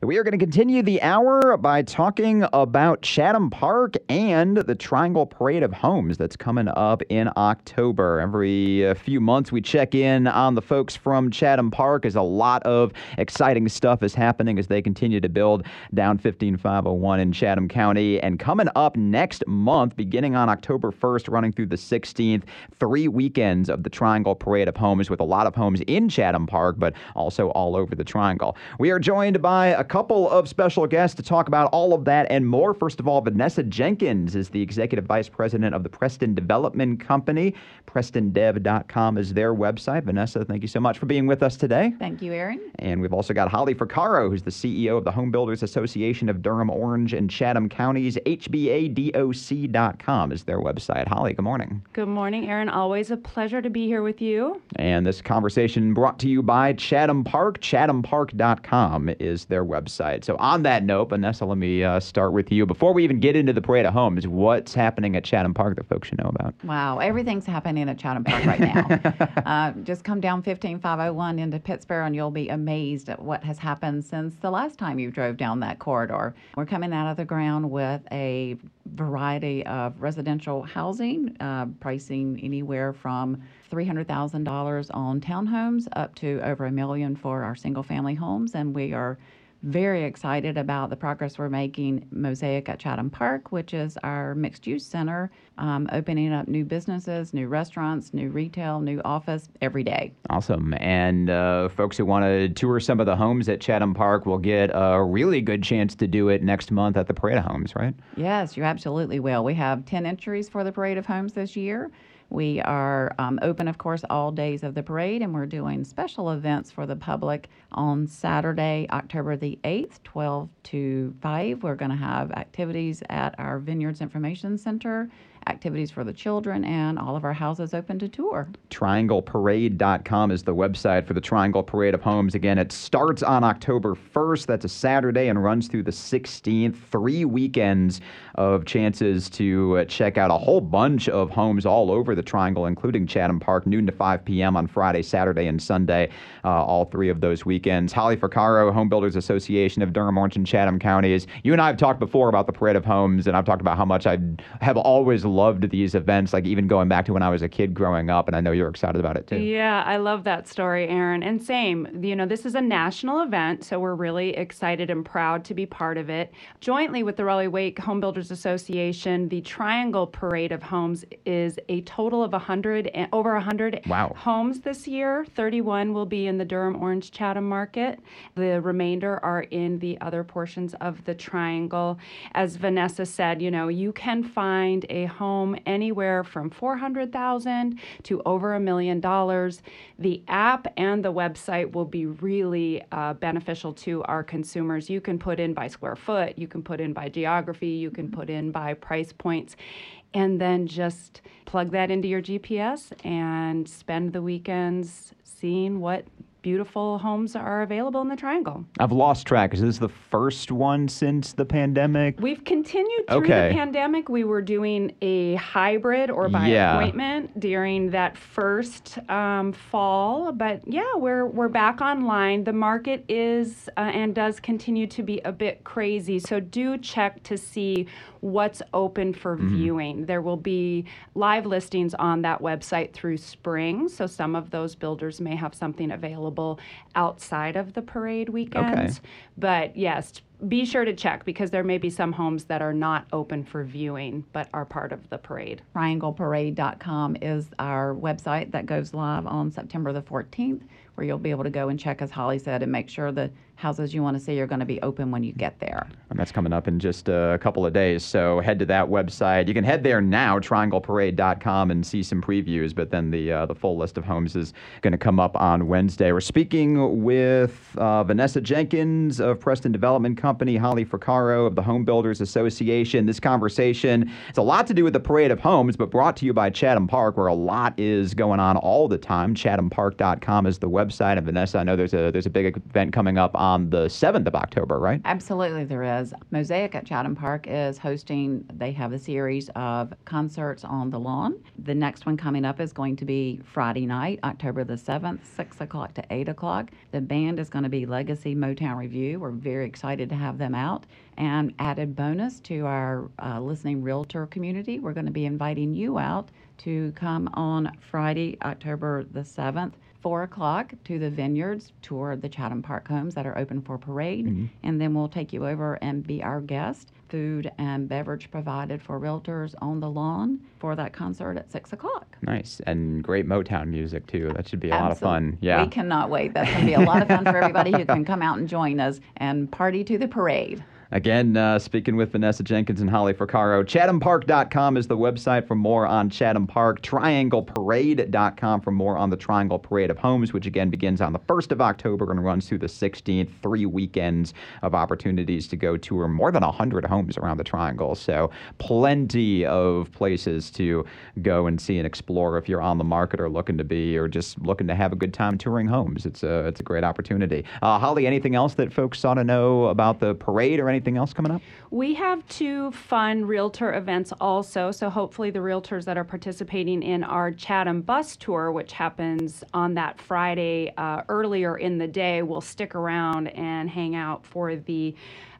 We are going to continue the hour by talking about Chatham Park and the Triangle Parade of Homes that's coming up in October. Every few months we check in on the folks from Chatham Park as a lot of exciting stuff is happening as they continue to build down 15501 in Chatham County. And coming up next month, beginning on October 1st, running through the 16th, 3 weekends of the Triangle Parade of Homes with a lot of homes in Chatham Park, but also all over the Triangle. We are joined by a couple of special guests to talk about all of that and more. First of all, Vanessa Jenkins is the Executive Vice President of the Preston Development Company. PrestonDev.com is their website. Vanessa, thank you so much for being with us today. Thank you, Aaron. And we've also got Holly Ficaro, who's the CEO of the Home Builders Association of Durham, Orange, and Chatham Counties. HBADOC.com is their website. Holly, good morning. Good morning, Aaron. Always a pleasure to be here with you. And this conversation brought to you by Chatham Park. ChathamPark.com is their website. So on that note, Vanessa, let me start with you. Before we even get into the Parade of Homes, what's happening at Chatham Park that folks should know about? Wow, everything's happening at Chatham Park right now. Just come down 15501 into Pittsburgh and you'll be amazed at what has happened since the last time you drove down that corridor. We're coming out of the ground with a variety of residential housing, pricing anywhere from $300,000 on townhomes up to over $1 million for our single-family homes, and we are very excited about the progress we're making. Mosaic at Chatham Park, which is our mixed-use center, opening up new businesses, new restaurants, new retail, new office every day. Awesome. And folks who want to tour some of the homes at Chatham Park will get a really good chance to do it next month at the Parade of Homes, right? Yes, you absolutely will. We have 10 entries for the Parade of Homes this year. We are open, of course, all days of the parade, and we're doing special events for the public on Saturday, October the 8th, 12 to 5. We're going to have activities at our Vineyards Information Center, activities for the children, and all of our houses open to tour. TriangleParade.com is the website for the Triangle Parade of Homes. Again, it starts on October 1st. That's a Saturday and runs through the 16th. 3 weekends of chances to check out a whole bunch of homes all over the Triangle, including Chatham Park, noon to 5 p.m. on Friday, Saturday, and Sunday, all 3 of those weekends. Holly Ficaro, Home Builders Association of Durham, Orange, and Chatham Counties. You and I have talked before about the Parade of Homes, and I've talked about how much I have always loved these events, like even going back to when I was a kid growing up, and I know you're excited about it too. Yeah, I love that story, Aaron. And same, this is a national event, so we're really excited and proud to be part of it. Jointly with the Raleigh Wake Home Builders Association, the Triangle Parade of Homes is a total of over 100 wow. homes this year. 31 will be in the Durham, Orange, Chatham market. The remainder are in the other portions of the Triangle. As Vanessa said, you can find a home anywhere from $400,000 to over $1 million. The app and the website will be really beneficial to our consumers. You can put in by square foot, you can put in by geography, you can put in by price points, and then just plug that into your GPS and spend the weekends seeing what beautiful homes are available in the Triangle. I've lost track. Is this the first one since the pandemic? We've continued through the pandemic. We were doing a hybrid or by appointment during that first fall. But yeah, we're back online. The market is and does continue to be a bit crazy. So do check to see what's open for viewing. There will be live listings on that website through spring. So some of those builders may have something available outside of the parade weekends. But yes, be sure to check because there may be some homes that are not open for viewing but are part of the parade. TriangleParade.com is our website that goes live on September the 14th, where you'll be able to go and check, as Holly said, and make sure the houses you want to see are going to be open when you get there. And that's coming up in just a couple of days, so head to that website. You can head there now, TriangleParade.com, and see some previews, but then the full list of homes is going to come up on Wednesday. We're speaking with Vanessa Jenkins of Preston Development Company, Holly Ficaro of the Home Builders Association. This conversation, it's a lot to do with the Parade of Homes, but brought to you by Chatham Park, where a lot is going on all the time. ChathamPark.com is the website. website. And Vanessa, I know there's a big event coming up on the 7th of October, right? Absolutely, there is. Mosaic at Chatham Park is hosting, they have a series of concerts on the lawn. The next one coming up is going to be Friday night, October the 7th, 6 o'clock to 8 o'clock. The band is going to be Legacy Motown Review. We're very excited to have them out. And added bonus to our listening realtor community, we're going to be inviting you out to come on Friday, October the 7th, 4 o'clock to the Vineyards, tour the Chatham Park homes that are open for parade, and then we'll take you over and be our guest. Food and beverage provided for realtors on the lawn for that concert at 6 o'clock. Nice. And great Motown music, too. That should be a lot of fun. Yeah. We cannot wait. That's going to be a lot of fun for everybody who can come out and join us and party to the parade. Again, speaking with Vanessa Jenkins and Holly Fracaro, ChathamPark.com is the website for more on Chatham Park, TriangleParade.com for more on the Triangle Parade of Homes, which again begins on the 1st of October and runs through the 16th, 3 weekends of opportunities to go tour more than 100 homes around the Triangle. So plenty of places to go and see and explore if you're on the market or looking to be, or just looking to have a good time touring homes. It's a great opportunity. Holly, anything else that folks ought to know about the parade or anything else coming up? We have 2 fun realtor events also, so hopefully the realtors that are participating in our Chatham bus tour, which happens on that Friday earlier in the day, will stick around and hang out for the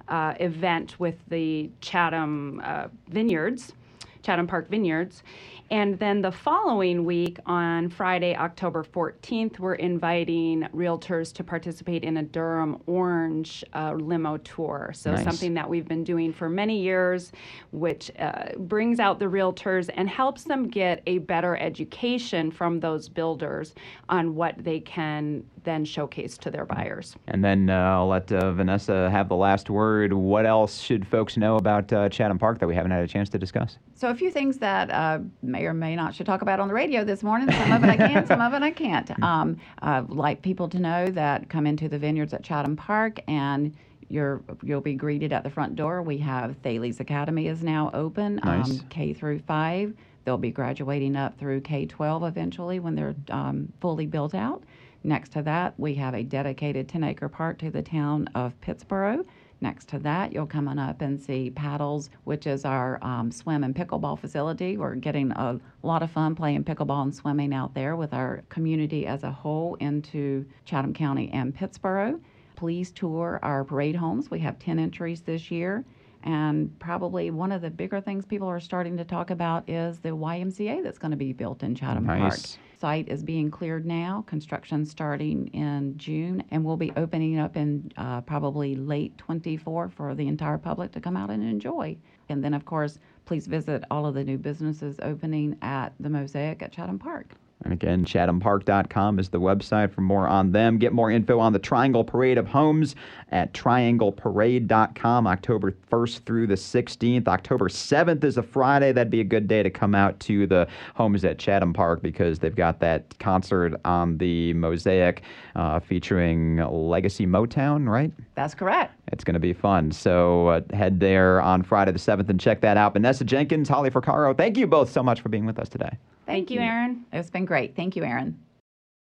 event with the Chatham Vineyards, Chatham Park Vineyards. And then the following week, on Friday, October 14th, we're inviting realtors to participate in a Durham Orange limo tour. So Nice. Something that we've been doing for many years, which brings out the realtors and helps them get a better education from those builders on what they can then showcase to their buyers. And then I'll let Vanessa have the last word. What else should folks know about Chatham Park that we haven't had a chance to discuss? So a few things that may or may not should talk about on the radio this morning. Some of it I can, some of it I can't. I'd like people to know that come into the Vineyards at Chatham Park and you'll be greeted at the front door. We have Thales Academy is now open, Nice. K through 5. They'll be graduating up through K-12 eventually when they're fully built out. Next to that, we have a dedicated 10-acre park to the town of Pittsboro. Next to that, you'll come on up and see Paddles, which is our swim and pickleball facility. We're getting a lot of fun playing pickleball and swimming out there with our community as a whole into Chatham County and Pittsboro. Please tour our parade homes. We have 10 entries this year. And probably one of the bigger things people are starting to talk about is the YMCA that's going to be built in Chatham Park. Nice. Site is being cleared now, construction starting in June, and we'll be opening up in probably late 24 for the entire public to come out and enjoy. And then, of course, please visit all of the new businesses opening at the Mosaic at Chatham Park. And again, ChathamPark.com is the website for more on them. Get more info on the Triangle Parade of Homes at TriangleParade.com, October 1st through the 16th. October 7th is a Friday. That'd be a good day to come out to the homes at Chatham Park because they've got that concert on the Mosaic featuring Legacy Motown, right? That's correct. It's going to be fun. So head there on Friday the 7th and check that out. Vanessa Jenkins, Holly Fracaro, thank you both so much for being with us today. Thank you, Aaron. It's been great. Thank you, Aaron.